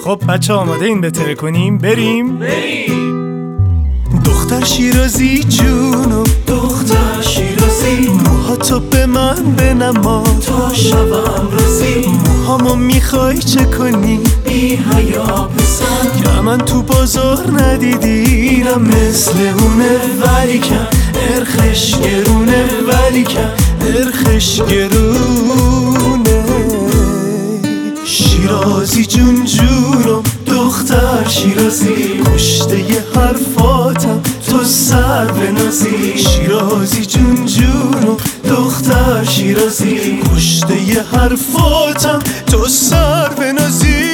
خب بچه آماده این بهتره کنیم؟ بریم؟ دختر شیرازی جونو، دختر شیرازی، موهاتو به من بنما تا شبم روزی. موهامو میخوای چه کنی؟ بی حیا پسر، که من تو بازار ندیدیرم مثل اونه، ولی کن ارخش گرونه، ولی کن ارخش گرونه. شیرازی جون جونم، دختر شیرازی، کشته ی حرفاتم تو سر بنازی. شیرازی جون جونم، دختر شیرازی، کشته ی حرفاتم تو سر بنازی.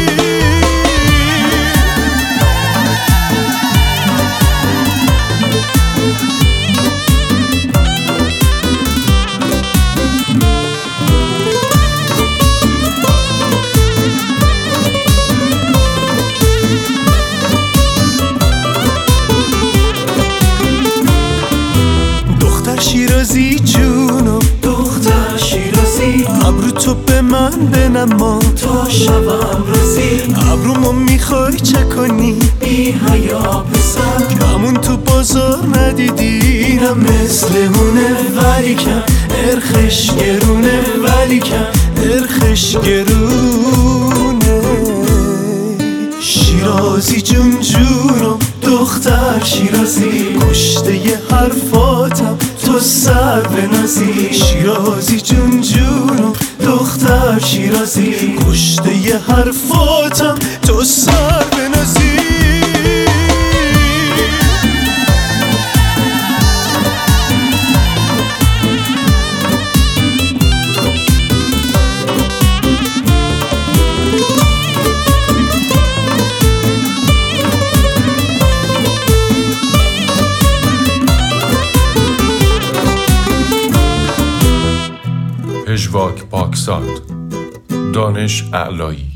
شیرازی جونم، دختر شیرازی، ابرو تو به من بنما تا شبم روزی. ابرومو میخوای چه کنی؟ بی حیا پسر، همون تو بازار ندیدیرم مثل اونه، ولی کن ارخش گرونه، ولی کن ارخش گرونه. شیرازی جون جونم، دختر شیرازی، کشته ی حرفاتم تو سر بنازی. شیرازی جون جونم، دختر شیرازی، کشته ی حرفاتم تو سر بنازی. پژواک پاکزاد، دانش اعلایی.